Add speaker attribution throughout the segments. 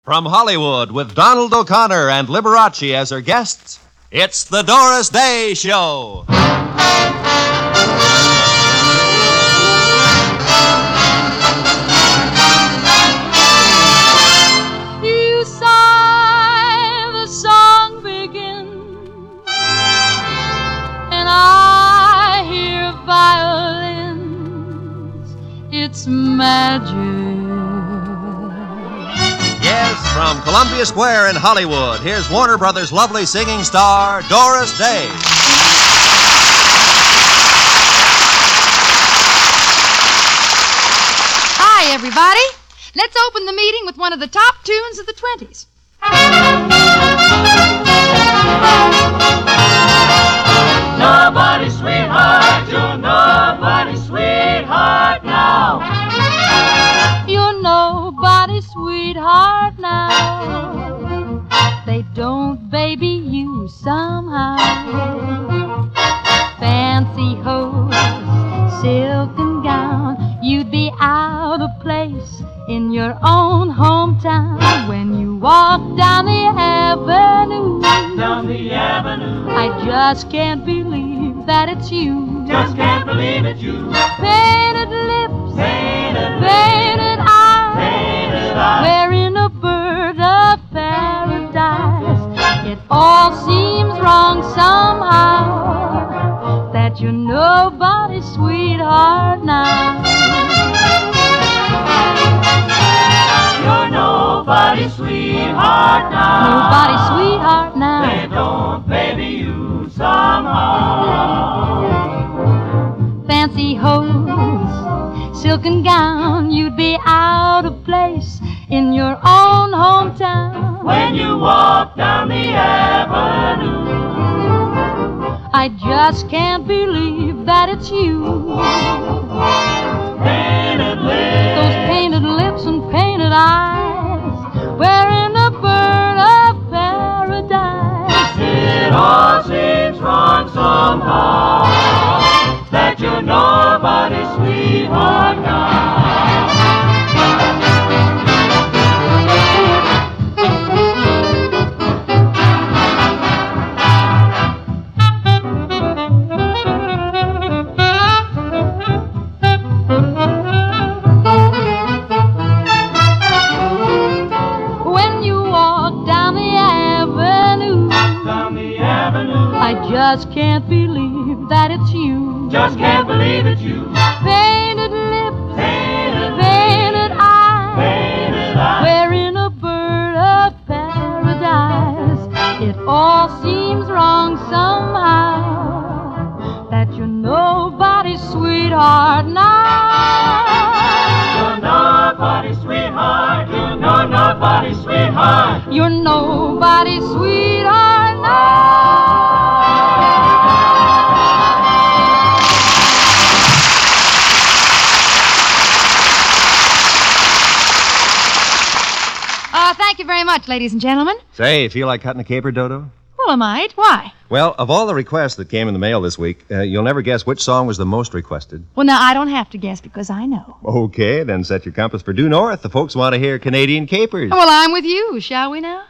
Speaker 1: From Hollywood, with Donald O'Connor and Liberace as her guests, it's the Doris Day Show.
Speaker 2: You sigh, the song begins, and I hear violins. It's magic.
Speaker 1: Yes, from Columbia Square in Hollywood, here's Warner Brothers' lovely singing star, Doris Day.
Speaker 2: Hi, everybody. Let's open the meeting with one of the top tunes of the 20s.
Speaker 3: Nobody's sweetheart, you're nobody's sweetheart now.
Speaker 2: You're nobody's sweetheart now. They don't baby you somehow. Fancy hose, silken gown, you'd be out of place in your own hometown when you walk down the avenue.
Speaker 3: Down the avenue,
Speaker 2: I just can't believe that it's you.
Speaker 3: just can't believe it's you.
Speaker 2: Painted lips,
Speaker 3: Painted lips,
Speaker 2: painted eyes,
Speaker 3: painted eyes.
Speaker 2: wearing a bird of paradise. It all seems wrong somehow, that you're nobody's sweetheart now.
Speaker 3: You're nobody's sweetheart now.
Speaker 2: Nobody's sweetheart now.
Speaker 3: They don't baby you somehow.
Speaker 2: Fancy hose, silken gown, you'd be out of place in your own hometown.
Speaker 3: When you walk down the avenue,
Speaker 2: I just can't believe that it's you.
Speaker 3: painted
Speaker 2: Those
Speaker 3: lips,
Speaker 2: painted lips and painted eyes, wearing a bird of paradise.
Speaker 3: it all seems wrong somehow, that you're nobody's sweetheart now.
Speaker 2: When you walk down the avenue,
Speaker 3: Down the avenue,
Speaker 2: I just can't believe that it's you.
Speaker 3: just can't believe it's you.
Speaker 2: Painted lips,
Speaker 3: Painted,
Speaker 2: painted eyes,
Speaker 3: painted eyes.
Speaker 2: wearing a bird of paradise. It all seems wrong somehow, that you're nobody's sweetheart now.
Speaker 3: You're nobody's sweetheart. You're nobody's sweetheart.
Speaker 2: You're nobody's sweetheart now. Thank you very much, ladies and gentlemen.
Speaker 1: Say, feel like cutting a caper, Dodo?
Speaker 2: Well, I might. Why?
Speaker 1: Well, of all the requests that came in the mail this week, you'll never guess which song was the most requested.
Speaker 2: Well, now, I don't have to guess because I know.
Speaker 1: Okay, then set your compass for due north. The folks want to hear Canadian capers.
Speaker 2: Well, I'm with you. Shall we now?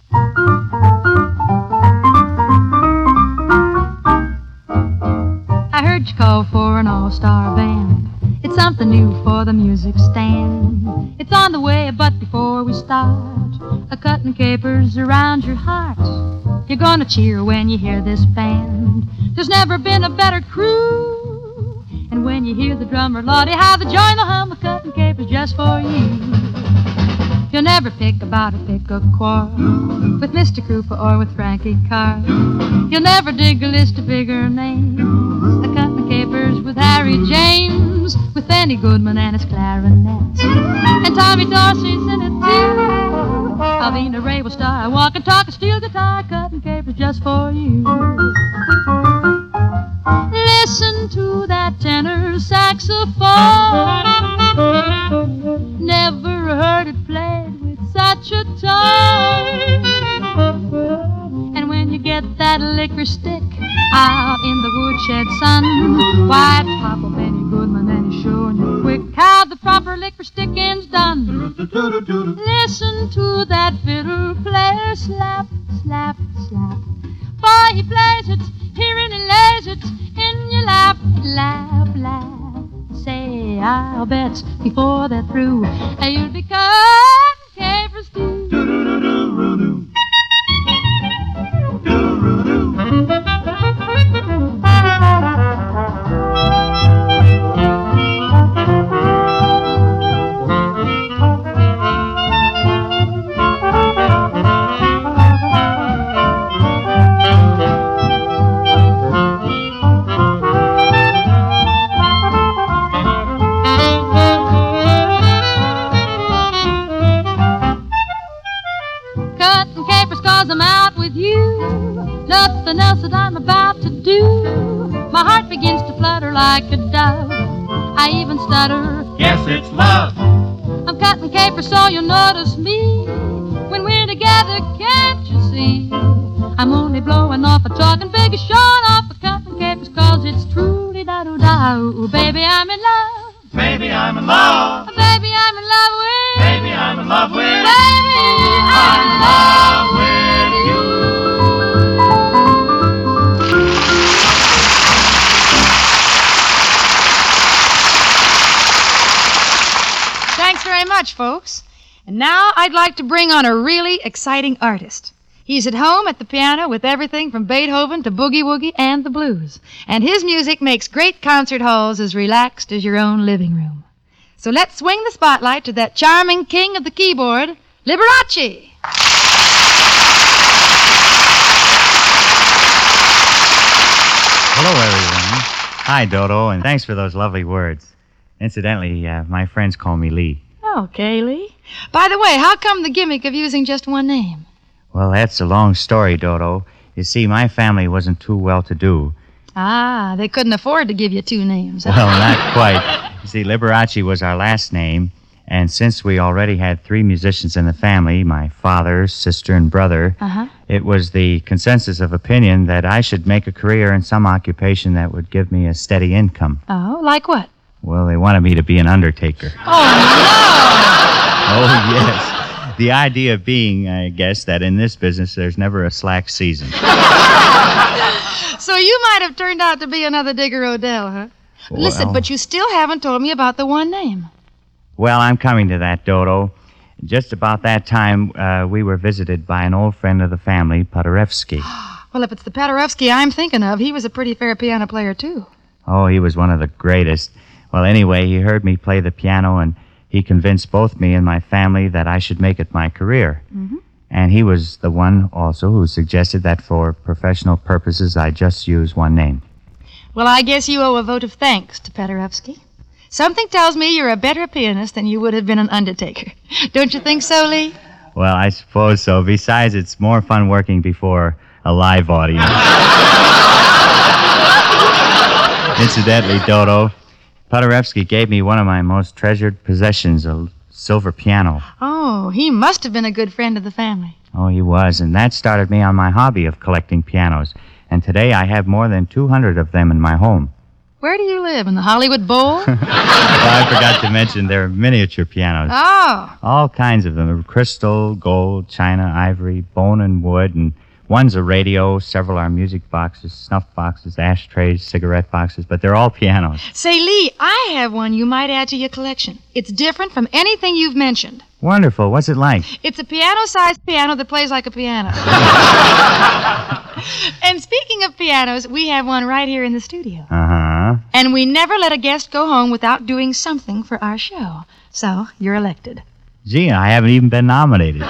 Speaker 2: I heard you call for an all-star band. It's something new for the music stand. It's on the way, but before we start, a cutting capers around your heart. You're gonna cheer when you hear this band. There's never been a better crew. And when you hear the drummer, Lordy, how they join the hum of cutting capers just for you. You'll never pick a quarrel with Mr. Cooper or with Frankie Carr. You'll never dig a list of bigger names. A cutting capers with Harry James, with Benny Goodman and his clarinet, and Tommy Dorsey's in it too. Alvina Ray will star, walk and talk, a steel guitar, cutting capers just for you. Listen to that tenor saxophone. Never heard it played with such a tone. And when you get that liquor stick out in the woodshed sun. Why, it's Papa Benny Goodman, and he's showing you quick how the proper liquor sticking's done. Listen to that fiddle player slap, slap, slap. Boy, he plays it, hearing and lays it in your lap, lap, lap. Say, I'll bet before they're through, you'll be cutting capers too.
Speaker 3: Do-do-do-do-do-do. Do-do-do.
Speaker 2: Cutting capers 'cause I'm out with you. Nothing else that I'm about to do. My heart begins to flutter like a dove. I even stutter.
Speaker 3: Yes, it's love.
Speaker 2: I'm cutting capers so you'll notice me. When we're together, can't you see? I'm only blowing off a talking figure, short off a cutting capers 'cause it's truly da-do-da. Ooh, baby, I'm in love.
Speaker 3: Baby, I'm in love.
Speaker 2: Baby, I'm in love with.
Speaker 3: Baby, I'm in love with.
Speaker 2: Baby,
Speaker 3: I'm in love with you.
Speaker 4: Thanks very much, folks. And now I'd like to bring on a really exciting artist. He's at home at the piano with everything from Beethoven to boogie-woogie and the blues. And his music makes great concert halls as relaxed as your own living room. So let's swing the spotlight to that charming king of the keyboard, Liberace.
Speaker 5: Hello, everyone. Hi, Dodo, and thanks for those lovely words. Incidentally, my friends call me Lee.
Speaker 4: Okay, Lee. By the way, how come the gimmick of using just one name?
Speaker 5: Well, that's a long story, Dodo. You see, my family wasn't too well-to-do.
Speaker 4: Ah, they couldn't afford to give you two names.
Speaker 5: Well, not quite. You see, Liberace was our last name, and since we already had 3 musicians in the family, my father, sister, and brother, it was the consensus of opinion that I should make a career in some occupation that would give me a steady income.
Speaker 4: Oh, like what?
Speaker 5: Well, they wanted me to be an undertaker.
Speaker 4: Oh,
Speaker 5: Oh, yes. The idea being, I guess, that in this business there's never a slack season.
Speaker 4: no! So you might have turned out to be another Digger Odell, huh? Listen,
Speaker 5: Well-
Speaker 4: but you still haven't told me about the one name.
Speaker 5: Well, I'm coming to that, Dodo. Just about that time, we were visited by an old friend of the family, Paderewski.
Speaker 4: Well, if it's the Paderewski I'm thinking of, he was a pretty fair piano player, too.
Speaker 5: Oh, he was one of the greatest. Well, anyway, he heard me play the piano, and he convinced both me and my family that I should make it my career. And he was the one also who suggested that for professional purposes I just use one name.
Speaker 4: Well, I guess you owe a vote of thanks to Paderewski. Something tells me you're a better pianist than you would have been an undertaker. Don't you think so, Lee?
Speaker 5: Well, I suppose so. Besides, it's more fun working before a live audience. Incidentally, Dodo, Paderewski gave me one of my most treasured possessions, a silver piano.
Speaker 4: Oh, he must have been a good friend of the family.
Speaker 5: Oh, he was, and that started me on my hobby of collecting pianos. And today I have more than 200 of them in my home.
Speaker 4: Where do you live, in the Hollywood Bowl?
Speaker 5: Well, I forgot to mention they're miniature pianos.
Speaker 4: Oh,
Speaker 5: All kinds of them. Crystal, gold, china, ivory, bone and wood, and one's a radio, several are music boxes, snuff boxes, ashtrays, cigarette boxes, but they're all pianos.
Speaker 4: say, Lee, I have one you might add to your collection. It's different from anything you've mentioned.
Speaker 5: Wonderful. What's it like?
Speaker 4: It's a piano-sized piano that plays like a piano. And speaking of pianos, we have one right here in the studio.
Speaker 5: Uh-huh.
Speaker 4: And we never let a guest go home without doing something for our show. So, you're elected.
Speaker 5: Gee, I haven't even been nominated.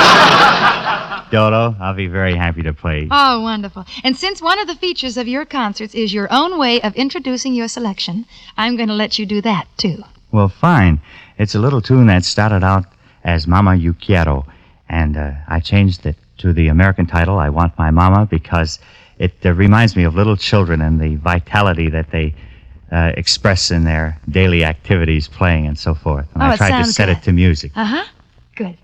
Speaker 5: Dodo, I'll be very happy to play.
Speaker 4: Oh, wonderful. And since one of the features of your concerts is your own way of introducing your selection, I'm going to let you do that, too.
Speaker 5: Well, fine. It's a little tune that started out as Mama You Quiero, and I changed it to the American title, I Want My Mama, because it reminds me of little children and the vitality that they express in their daily activities, playing and so forth. And
Speaker 4: Oh,
Speaker 5: I
Speaker 4: it
Speaker 5: tried to
Speaker 4: sounds
Speaker 5: set
Speaker 4: good.
Speaker 5: it to music.
Speaker 4: Uh-huh. Good.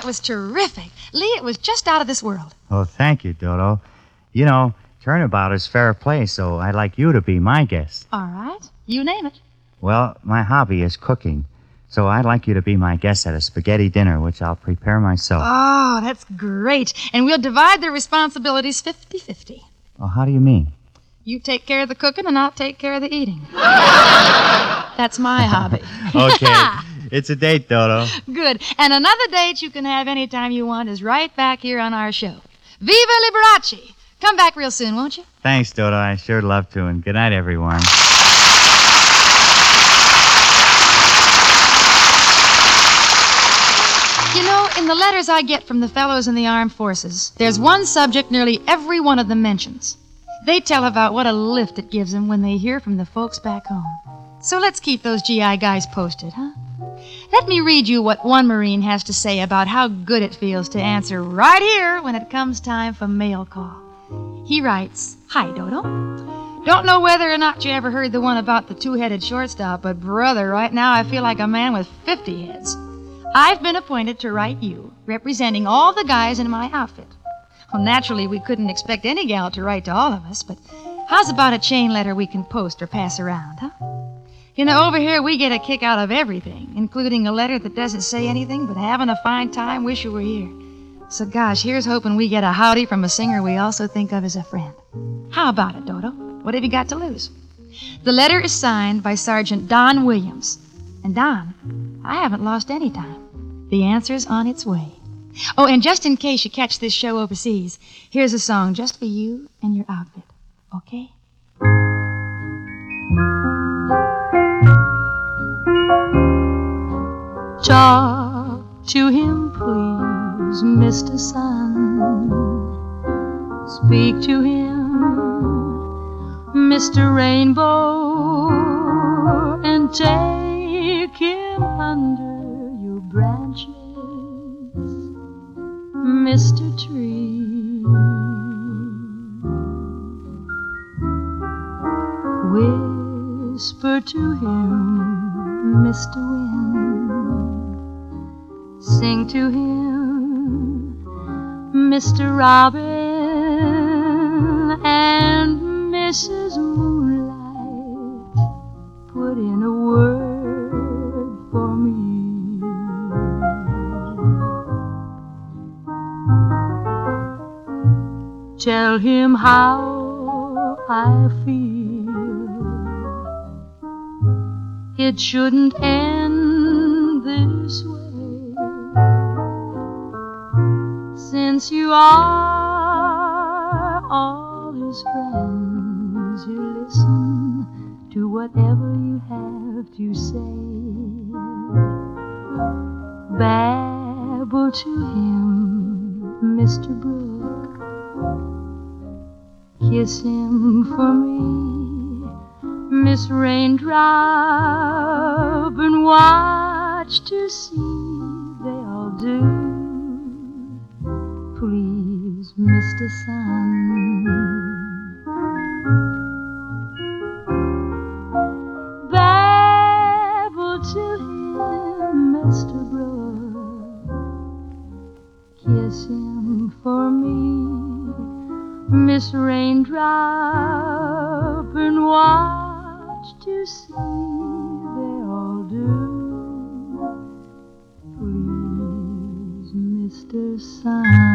Speaker 4: that was terrific. Lee, it was just out of this world.
Speaker 5: Oh, thank you, Dodo. You know, turnabout is fair play, so I'd like you to be my guest.
Speaker 4: All right. You name it.
Speaker 5: Well, my hobby is cooking, so I'd like you to be my guest at a spaghetti dinner, which I'll prepare myself.
Speaker 4: Oh, that's great. And we'll divide the responsibilities 50-50.
Speaker 5: Oh, how do you mean?
Speaker 4: You take care of the cooking, and I'll take care of the eating. That's my hobby.
Speaker 5: Okay. It's a date, Dodo.
Speaker 4: Good. And another date you can have anytime you want is right back here on our show. Viva Liberace! Come back real soon, won't you?
Speaker 5: Thanks, Dodo. I sure love to. And good night, everyone.
Speaker 4: You know, in the letters I get from the fellows in the armed forces, there's one subject nearly every one of them mentions. They tell about what a lift it gives them when they hear from the folks back home. So let's keep those GI guys posted, huh? Let me read you what one Marine has to say about how good it feels to answer right here when it comes time for mail call. He writes, "Hi, Dodo. Don't know whether or not you ever heard the one about the two-headed shortstop, but brother, right now I feel like a man with 50 heads. I've been appointed to write you, representing all the guys in my outfit. Well, naturally, we couldn't expect any gal to write to all of us, but how's about a chain letter we can post or pass around, huh? You know, over here we get a kick out of everything, including a letter that doesn't say anything but having a fine time, wish you were here. So gosh, here's hoping we get a howdy from a singer we also think of as a friend. How about it, Dodo? What have you got to lose?" The letter is signed by Sergeant Don Williams. And Don, I haven't lost any time. The answer's on its way. Oh, and just in case you catch this show overseas, here's a song just for you and your outfit. Okay? Talk to him, please, Mr. Sun. Speak to him, Mr. Rainbow, and take him under your branches, Mr. Tree. Whisper to him, Mr. Wind. Sing to him, Mr. Robin, and Mrs. Moonlight. Put in a word for me. Tell him how I feel. It shouldn't end this way. Since you are all his friends, you listen to whatever you have to say. Babble to him, Mr. Brook. Kiss him for me, Miss Raindrop, and watch to see they all do. Please, Mr. Sun. Babble to him, Mr. Brook. Kiss him for me, Miss Raindrop, and watch to see they all do. Please, Mr. Sun.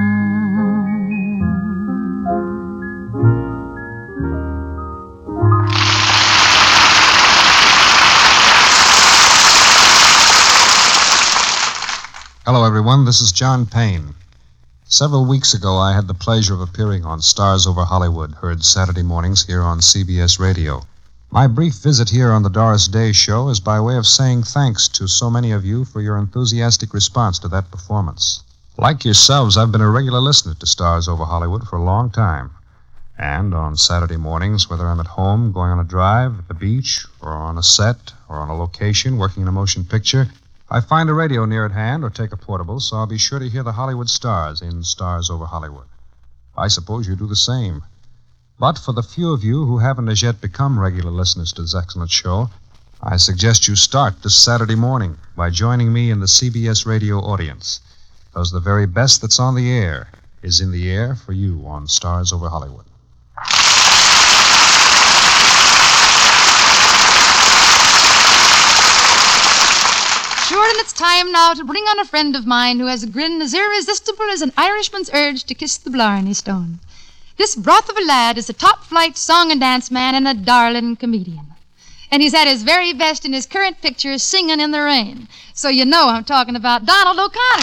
Speaker 6: Hello, everyone. This is John Payne. Several weeks ago, I had the pleasure of appearing on Stars Over Hollywood, heard Saturday mornings here on CBS Radio. My brief visit here on the Doris Day Show is by way of saying thanks to so many of you for your enthusiastic response to that performance. Like yourselves, I've been a regular listener to Stars Over Hollywood for a long time. And on Saturday mornings, whether I'm at home, going on a drive, at the beach, or on a set, or on a location, working in a motion picture, I find a radio near at hand or take a portable, so I'll be sure to hear the Hollywood stars in Stars Over Hollywood. I suppose you do the same. But for the few of you who haven't as yet become regular listeners to this excellent show, I suggest you start this Saturday morning by joining me in the CBS radio audience. because the very best that's on the air is in the air for you on Stars Over Hollywood.
Speaker 4: Sure, and it's time now to bring on a friend of mine who has a grin as irresistible as an Irishman's urge to kiss the Blarney Stone. This broth of a lad is a top-flight song and dance man and a darling comedian. And he's at his very best in his current picture, Singing in the Rain. So you know I'm talking about Donald O'Connor.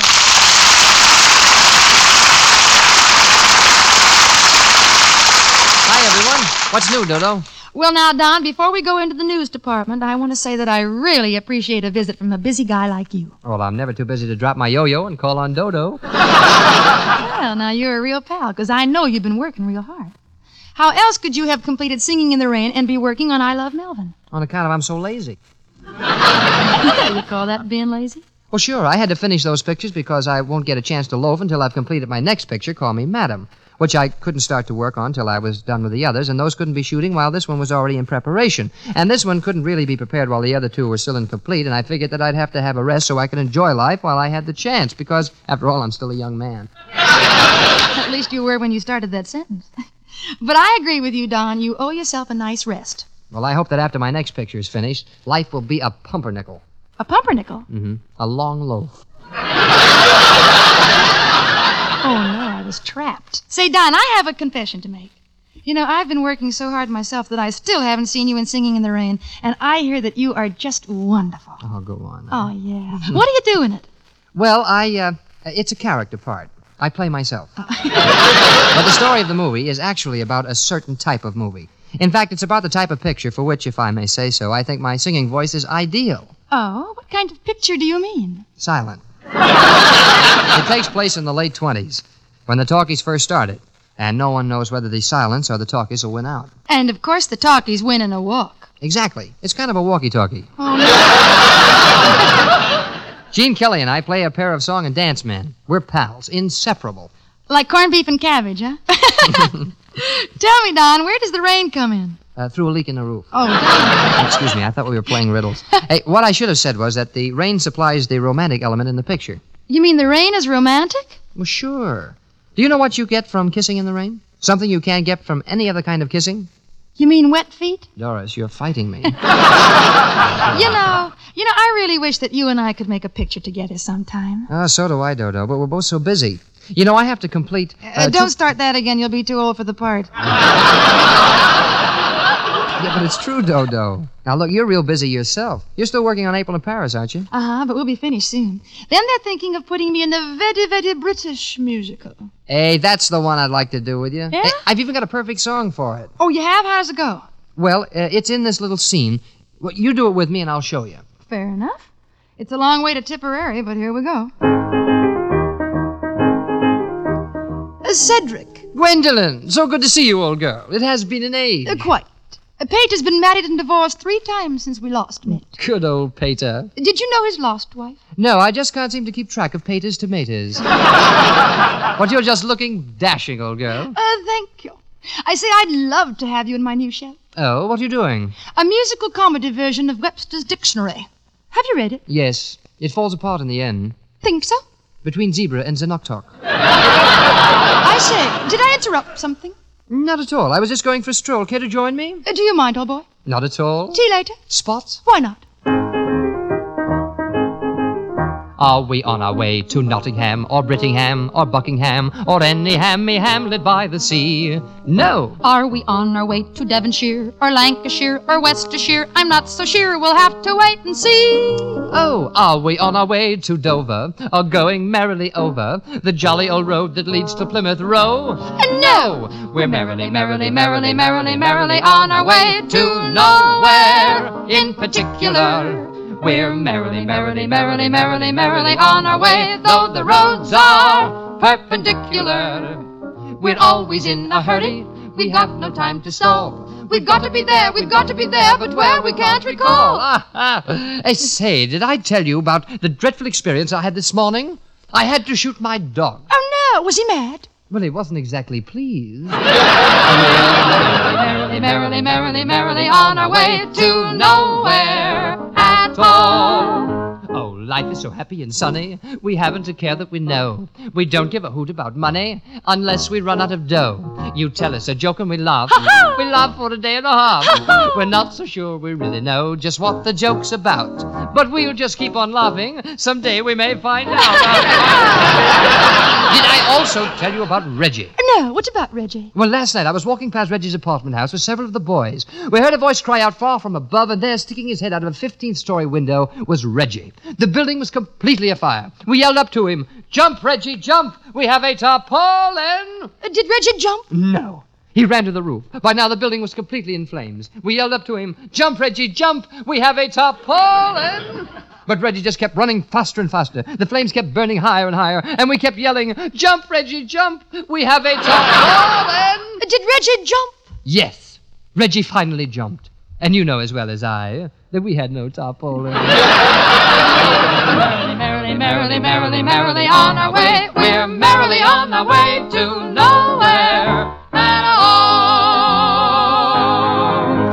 Speaker 7: Hi, everyone. What's new, Dodo?
Speaker 4: Well, now, Don, before we go into the news department, I want to say that I really appreciate a visit from a busy guy like you.
Speaker 7: Well, I'm never too busy to drop my yo-yo and call on Dodo.
Speaker 4: Well, now, you're a real pal, because I know you've been working real hard. How else could you have completed Singing in the Rain and be working on I Love Melvin?
Speaker 7: On account of I'm so lazy.
Speaker 4: Yeah, you call that being lazy?
Speaker 7: Well, sure, I had to finish those pictures because I won't get a chance to loaf until I've completed my next picture, Call Me Madam, which I couldn't start to work on till I was done with the others, and those couldn't be shooting while this one was already in preparation. And this one couldn't really be prepared while the other two were still incomplete, and I figured that I'd have to have a rest so I could enjoy life while I had the chance, because, after all, I'm still a young man.
Speaker 4: At least you were when you started that sentence. But I agree with you, Don. You owe yourself a nice rest.
Speaker 7: Well, I hope that after my next picture is finished, life will be a pumpernickel.
Speaker 4: A pumpernickel?
Speaker 7: Mm-hmm. A long loaf.
Speaker 4: Oh, no, I was trapped. Say, Don, I have a confession to make. You know, I've been working so hard myself that I still haven't seen you in Singing in the Rain, and I hear that you are just wonderful.
Speaker 7: Oh, go on.
Speaker 4: Oh, yeah. What do you do in it?
Speaker 7: Well, it's a character part. I play myself. But the story of the movie is actually about a certain type of movie. In fact, it's about the type of picture for which, if I may say so, I think my singing voice is ideal.
Speaker 4: Oh, what kind of picture do you mean?
Speaker 7: Silent. It takes place in the late 20s, when the talkies first started, and no one knows whether the silence or the talkies will win out.
Speaker 4: And, of course, the talkies win in a walk.
Speaker 7: Exactly. It's kind of a walkie-talkie.
Speaker 4: Oh, no.
Speaker 7: Gene Kelly and I play a pair of song and dance men. We're pals, inseparable.
Speaker 4: Like corned beef and cabbage, huh? Tell me, Don, where does the rain come in?
Speaker 7: Through a leak in the roof.
Speaker 4: Oh, Don.
Speaker 7: Excuse me, I thought we were playing riddles. Hey, what I should have said was that the rain supplies the romantic element in the picture.
Speaker 4: You mean the rain is romantic?
Speaker 7: Well, sure. Do you know what you get from kissing in the rain? Something you can't get from any other kind of kissing?
Speaker 4: You mean wet feet?
Speaker 7: Doris, you're fighting me.
Speaker 4: You know, I really wish that you and I could make a picture together sometime.
Speaker 7: Oh, so do I, Dodo, but we're both so busy. You know, I have to complete...
Speaker 4: Don't start that again. You'll be too old for the part.
Speaker 7: Yeah, but it's true, Dodo. Now, look, you're real busy yourself. You're still working on April in Paris, aren't you?
Speaker 4: Uh-huh, but we'll be finished soon. Then they're thinking of putting me in a very, very British musical.
Speaker 7: Hey, that's the one I'd like to do with you.
Speaker 4: Yeah?
Speaker 7: Hey, I've even got a perfect song for it.
Speaker 4: Oh, you have? How does it go?
Speaker 7: Well, it's in this little scene. Well, you do it with me and I'll show you.
Speaker 4: Fair enough. It's a long way to Tipperary, but here we go. Cedric.
Speaker 7: Gwendolyn, so good to see you, old girl. It has been an age.
Speaker 4: Quite. Pate has been married and divorced 3 times since we last met.
Speaker 7: Good old Pater.
Speaker 4: Did you know his lost wife?
Speaker 7: No, I just can't seem to keep track of Pater's tomatoes. But you're just looking dashing, old girl.
Speaker 4: Thank you. I say I'd love to have you in my new show.
Speaker 7: Oh, what are you doing?
Speaker 4: A musical comedy version of Webster's Dictionary. Have you read it?
Speaker 7: Yes, it falls apart in the end.
Speaker 4: Think so?
Speaker 7: Between Zebra and Zanoktok.
Speaker 4: I say, did I interrupt something?
Speaker 7: Not at all. I was just going for a stroll. Care to join me?
Speaker 4: Do you mind, old boy?
Speaker 7: Not at all.
Speaker 4: Tea later?
Speaker 7: Spots?
Speaker 4: Why not?
Speaker 7: Are we on our way to Nottingham or Brittingham or Buckingham or any hammy hamlet by the sea? No.
Speaker 4: Are we on our way to Devonshire or Lancashire or Worcestershire? I'm not so sure. We'll have to wait and see.
Speaker 7: Oh, are we on our way to Dover or going merrily over the jolly old road that leads to Plymouth Row?
Speaker 4: No.
Speaker 7: We're merrily, merrily, merrily, merrily, merrily on our way to nowhere in particular. We're merrily, merrily, merrily, merrily, merrily on our way, though the roads are perpendicular. We're always in a hurry, we have no time to stall. We've got to be there, but where we can't recall. Hey, say, did I tell you about the dreadful experience I had this morning? I had to shoot my dog.
Speaker 4: Oh, no. Was he mad?
Speaker 7: Well, he wasn't exactly pleased.
Speaker 4: Merrily, merrily, merrily, merrily on our way to nowhere at all.
Speaker 7: Oh,
Speaker 8: life is so happy and sunny. We haven't a care that we know. We don't give a hoot about money unless we run out of dough. You tell us a joke and we laugh. We laugh for a day and a half. We're not so sure we really know just what the joke's about. But we'll just keep on laughing. Someday we may find out. Did I also tell you about Reggie?
Speaker 4: No, what about Reggie?
Speaker 8: Well, last night I was walking past Reggie's apartment house with several of the boys. We heard a voice cry out far from above, and there, sticking his head out of a 15th-story window, was Reggie. The building was completely afire. We yelled up to him, "Jump, Reggie, jump! We have a tarpaulin!"
Speaker 4: Did Reggie jump?
Speaker 8: No. He ran to the roof. By now the building was completely in flames. We yelled up to him, "Jump, Reggie, jump! We have a tarpaulin!" But Reggie just kept running faster and faster. The flames kept burning higher and higher, and we kept yelling, "Jump, Reggie, jump! We have a tarpaulin!"
Speaker 4: Did Reggie jump?
Speaker 8: Yes. Reggie finally jumped. And you know as well as I that we had no tarpaulin.
Speaker 7: Merrily, merrily, merrily, merrily on our way. We're merrily on our way to nowhere at all.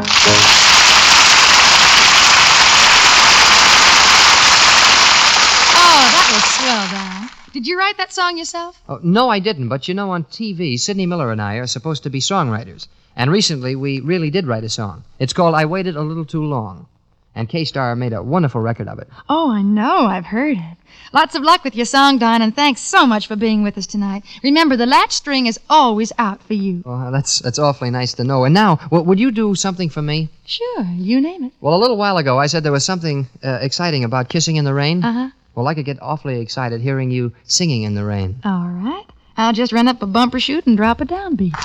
Speaker 4: Oh, that was swell, Don. Did you write that song yourself?
Speaker 8: Oh, no, I didn't. But you know, on TV, Sidney Miller and I are supposed to be songwriters. And recently, we really did write a song. It's called I Waited a Little Too Long. And K-Star made a wonderful record of it.
Speaker 4: Oh, I know. I've heard it. Lots of luck with your song, Don, and thanks so much for being with us tonight. Remember, the latch string is always out for you.
Speaker 8: Well, that's awfully nice to know. And now, would you do something for me?
Speaker 4: Sure, you name it.
Speaker 8: Well, a little while ago, I said there was something exciting about kissing in the rain.
Speaker 4: Uh-huh.
Speaker 8: Well, I could get awfully excited hearing you singing in the rain.
Speaker 4: All right. I'll just run up a bumper chute and drop a downbeat.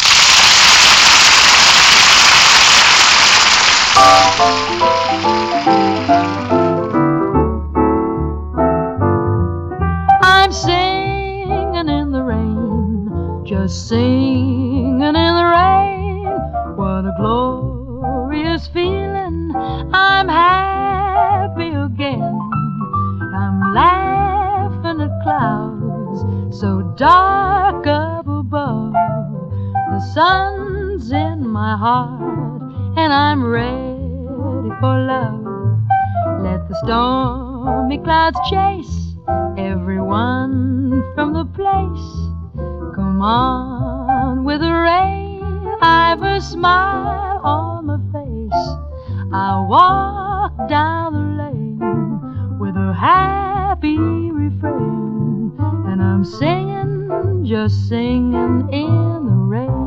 Speaker 4: I'm singing in the rain, just singing in the rain. What a glorious feeling. I'm happy again. I'm laughing at clouds so dark up above. The sun's in my heart and I'm ready for love. Let the stormy clouds chase everyone from the place. Come on with the rain, I've a smile on my face. I'll walk down the lane with a happy refrain, and I'm singing, just singing in the rain.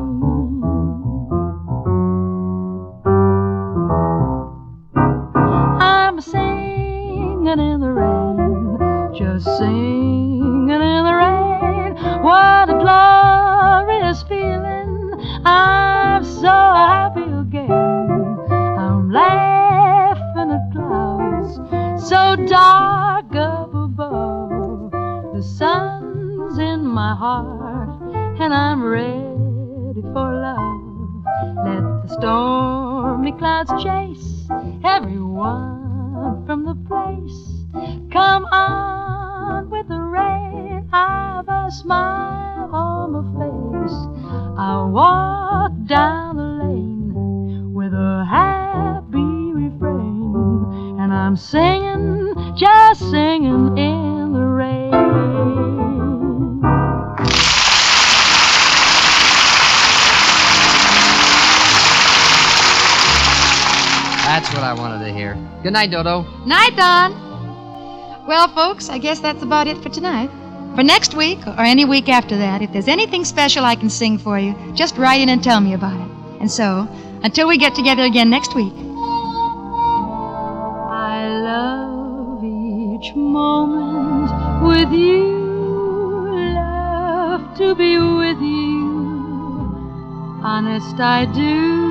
Speaker 4: I'm singing in the rain, just singing in the rain. What a glorious feeling. I'm so happy again. I'm laughing at clouds so dark up above. The sun's in my heart and I'm ready for love. Let the stormy clouds chase everyone from the place. Come on with the rain, I've a smile on my face. I'll walk down the lane with a happy refrain, and I'm singing, just singing in the rain.
Speaker 8: That's what I wanted to hear. Good night, Dodo.
Speaker 4: Night, Don. Well, folks, I guess that's about it for tonight. For next week, or any week after that, if there's anything special I can sing for you, just write in and tell me about it. And so, until we get together again next week. I love each moment with you. Love to be with you. Honest, I do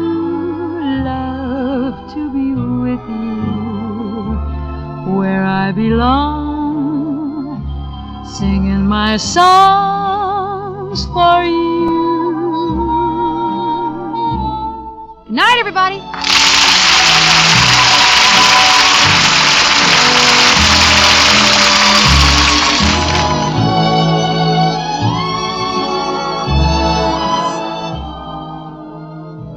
Speaker 4: love to be with you. Where I belong, singing my songs for you. Good night, everybody.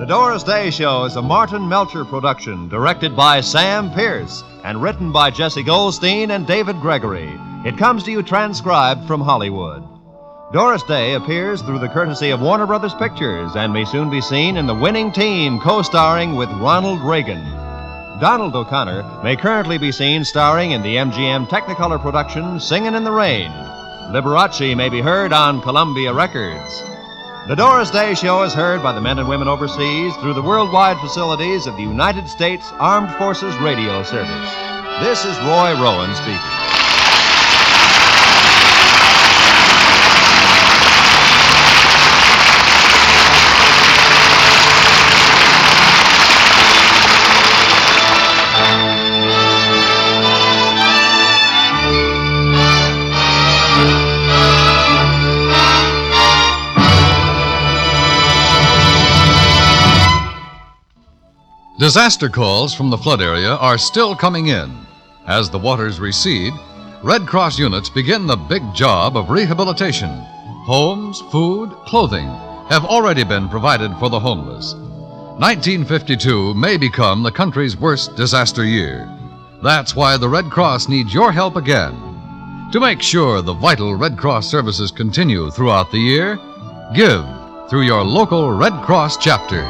Speaker 1: The Doris Day Show is a Martin Melcher production, directed by Sam Pierce and written by Jesse Goldstein and David Gregory. It comes to you transcribed from Hollywood. Doris Day appears through the courtesy of Warner Brothers Pictures and may soon be seen in The Winning Team, co-starring with Ronald Reagan. Donald O'Connor may currently be seen starring in the MGM Technicolor production Singin' in the Rain. Liberace may be heard on Columbia Records. The Doris Day Show is heard by the men and women overseas through the worldwide facilities of the United States Armed Forces Radio Service. This is Roy Rowan speaking.
Speaker 9: Disaster calls from the flood area are still coming in. As the waters recede, Red Cross units begin the big job of rehabilitation. Homes, food, clothing have already been provided for the homeless. 1952 may become the country's worst disaster year. That's why the Red Cross needs your help again. To make sure the vital Red Cross services continue throughout the year, give through your local Red Cross chapter.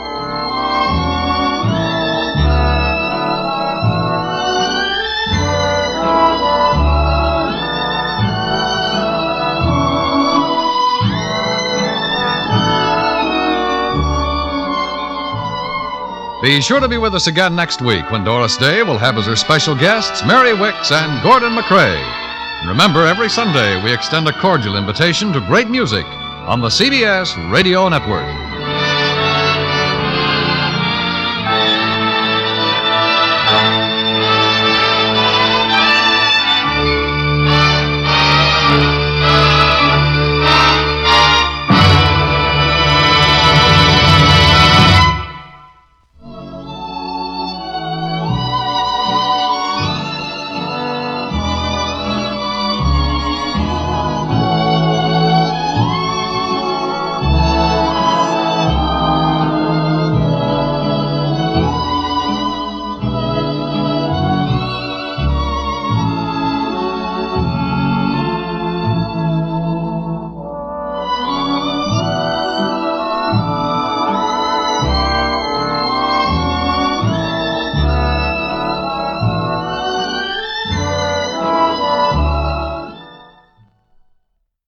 Speaker 9: Be sure to be with us again next week when Doris Day will have as her special guests Mary Wicks and Gordon McCrae. And remember, every Sunday we extend a cordial invitation to great music on the CBS Radio Network.